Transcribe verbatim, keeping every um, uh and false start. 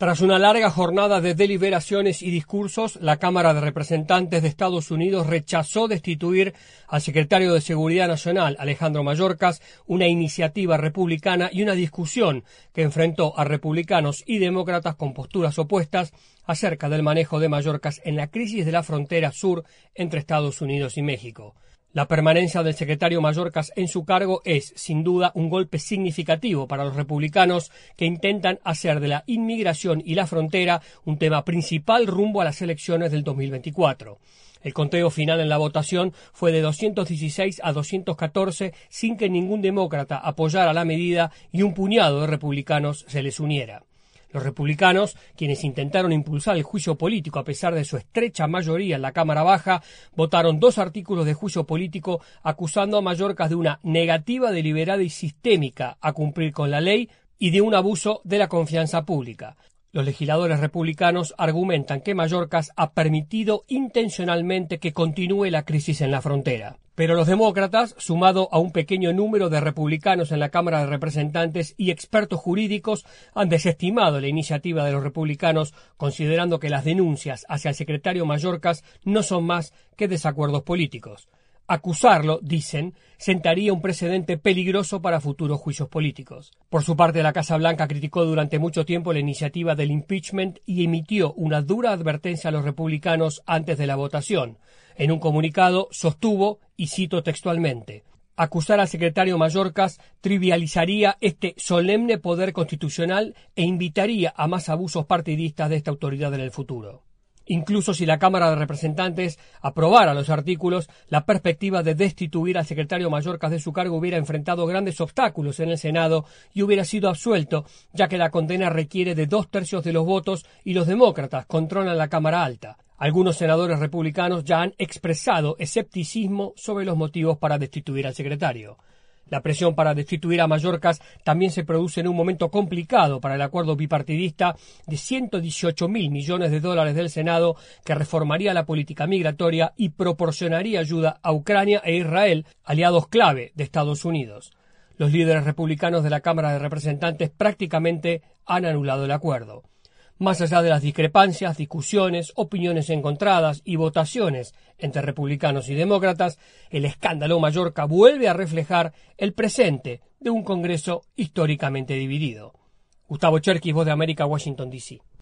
Tras una larga jornada de deliberaciones y discursos, la Cámara de Representantes de Estados Unidos rechazó destituir al secretario de Seguridad Nacional, Alejandro Mayorkas, una iniciativa republicana y una discusión que enfrentó a republicanos y demócratas con posturas opuestas acerca del manejo de Mayorkas en la crisis de la frontera sur entre Estados Unidos y México. La permanencia del secretario Mayorkas en su cargo es, sin duda, un golpe significativo para los republicanos que intentan hacer de la inmigración y la frontera un tema principal rumbo a las elecciones del dos mil veinticuatro. El conteo final en la votación fue de doscientos dieciséis a doscientos catorce sin que ningún demócrata apoyara la medida y un puñado de republicanos se les uniera. Los republicanos, quienes intentaron impulsar el juicio político a pesar de su estrecha mayoría en la Cámara Baja, votaron dos artículos de juicio político acusando a Mayorkas de una negativa deliberada y sistémica a cumplir con la ley y de un abuso de la confianza pública. Los legisladores republicanos argumentan que Mayorkas ha permitido intencionalmente que continúe la crisis en la frontera. Pero los demócratas, sumado a un pequeño número de republicanos en la Cámara de Representantes y expertos jurídicos, han desestimado la iniciativa de los republicanos, considerando que las denuncias hacia el secretario Mayorkas no son más que desacuerdos políticos. Acusarlo, dicen, sentaría un precedente peligroso para futuros juicios políticos. Por su parte, la Casa Blanca criticó durante mucho tiempo la iniciativa del impeachment y emitió una dura advertencia a los republicanos antes de la votación. En un comunicado sostuvo, y cito textualmente, acusar al secretario Mayorkas trivializaría este solemne poder constitucional e invitaría a más abusos partidistas de esta autoridad en el futuro. Incluso si la Cámara de Representantes aprobara los artículos, la perspectiva de destituir al secretario Mayorkas de su cargo hubiera enfrentado grandes obstáculos en el Senado y hubiera sido absuelto, ya que la condena requiere de dos tercios de los votos y los demócratas controlan la Cámara Alta. Algunos senadores republicanos ya han expresado escepticismo sobre los motivos para destituir al secretario. La presión para destituir a Mayorkas también se produce en un momento complicado para el acuerdo bipartidista de ciento dieciocho mil millones de dólares del Senado que reformaría la política migratoria y proporcionaría ayuda a Ucrania e Israel, aliados clave de Estados Unidos. Los líderes republicanos de la Cámara de Representantes prácticamente han anulado el acuerdo. Más allá de las discrepancias, discusiones, opiniones encontradas y votaciones entre republicanos y demócratas, el escándalo Mayorkas vuelve a reflejar el presente de un Congreso históricamente dividido. Gustavo Cherkis, Voz de América, Washington, D C